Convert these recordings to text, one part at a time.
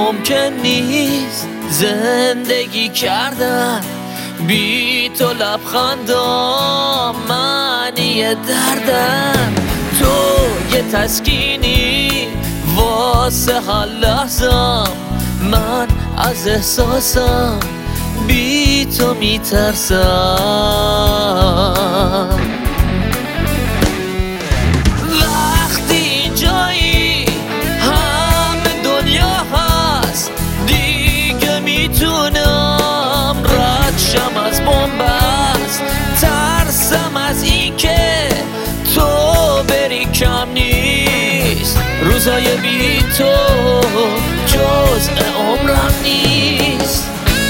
ممکن نیست زندگی کردن بی تو، لبخندام معنی دردن. تو یه تسکینی واسه هر لحظم، من از احساسم بی تو میترسم. وقتی اینجایی همه دنیا هست، دیگه میتونم رد شم از بنبست. ترسم از این که تو بری کم نیست، روزای بی تو جزء عمرم نیست.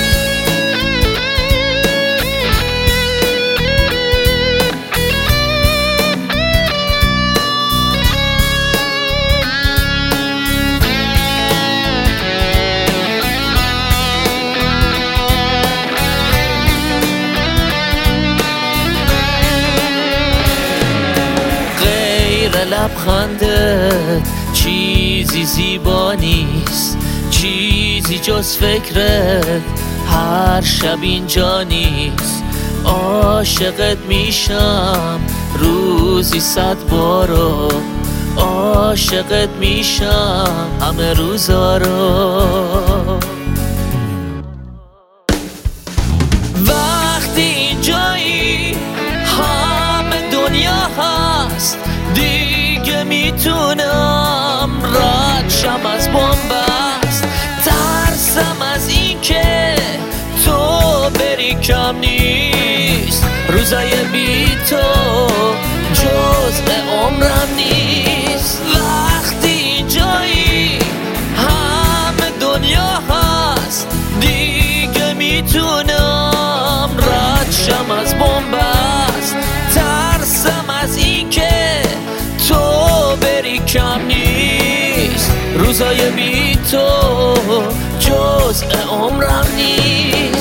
لبخندت چیزی زیبا نیست، چیزی جز فکرت هر شب اینجا نیست. عاشقت میشم روزی 100 بارو، عاشقت میشم همه روزا رو. وقتی اینجایی همه دنیا هست، دیگه میتونم رد شم از بنبست. ترسم از این که تو بری کم نیست، روزای بی تو جزء عمرم نیست. وقتی اینجایی همه دنیا هست، دیگه میتونم رد شم از بنبست. ترسم از این که تو بری کم نیست، روزای بی تو جزء عمرم نیست.